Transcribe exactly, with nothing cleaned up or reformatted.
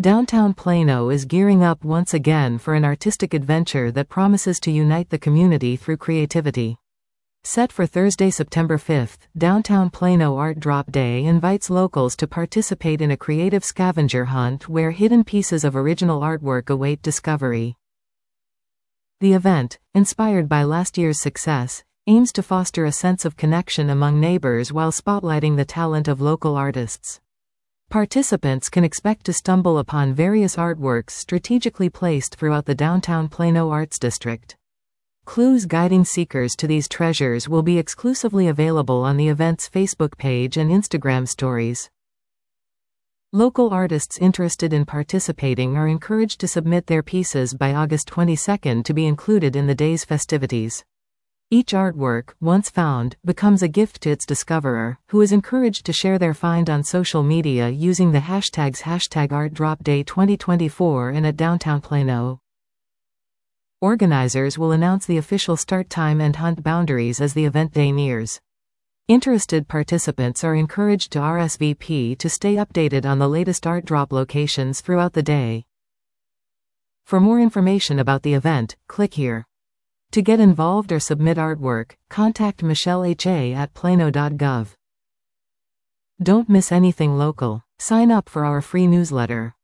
Downtown Plano is gearing up once again for an artistic adventure that promises to unite the community through creativity. Set for Thursday, September fifth, Downtown Plano Art Drop Day invites locals to participate in a creative scavenger hunt where hidden pieces of original artwork await discovery. The event, inspired by last year's success, aims to foster a sense of connection among neighbors while spotlighting the talent of local artists. Participants can expect to stumble upon various artworks strategically placed throughout the downtown Plano Arts District. Clues guiding seekers to these treasures will be exclusively available on the event's Facebook page and Instagram stories. Local artists interested in participating are encouraged to submit their pieces by August twenty-second to be included in the day's festivities. Each artwork, once found, becomes a gift to its discoverer, who is encouraged to share their find on social media using the hashtags hashtag ArtDropDay twenty twenty-four and at Downtown Plano. Organizers will announce the official start time and hunt boundaries as the event day nears. Interested participants are encouraged to R S V P to stay updated on the latest art drop locations throughout the day. For more information about the event, click here. To get involved or submit artwork, contact Michelle H A at plano dot gov. Don't miss anything local. Sign up for our free newsletter.